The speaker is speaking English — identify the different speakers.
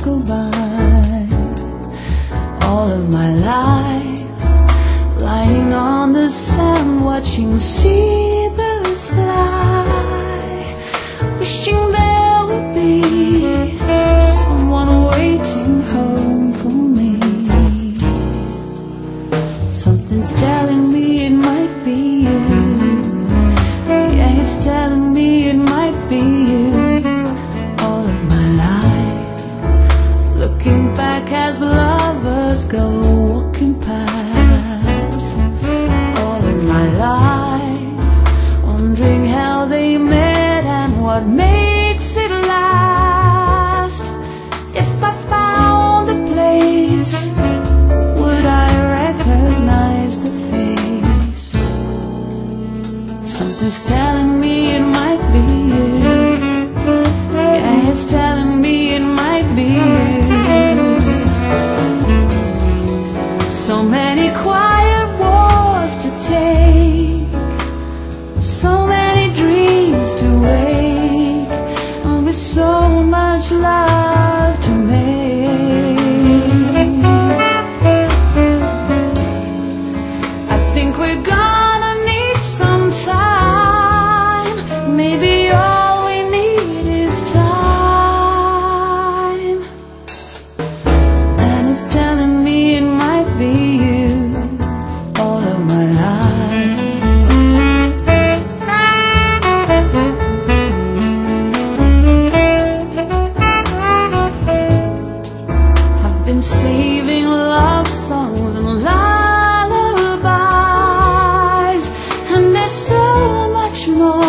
Speaker 1: go by. All of my life lying on the sand, watching seabirds fly, wishing there would be someone waiting home for me. Something's telling me it might be you. Yeah, it's telling me it might be you. All of my life, looking back as lovers go walking past. All of my life, wondering how they met and what makes it last. If I found the place, would I recognize the face? Something's telling me it might be you. Yeah, it's telling me it might be you. So many quiet wars to take, so many dreams to wake, and with so much love to make. I think we're gonna need some time. Maybe all we need is time. And it's telling me it might be you. All of my life, I've been saving love songs and lullabies, and there's so much more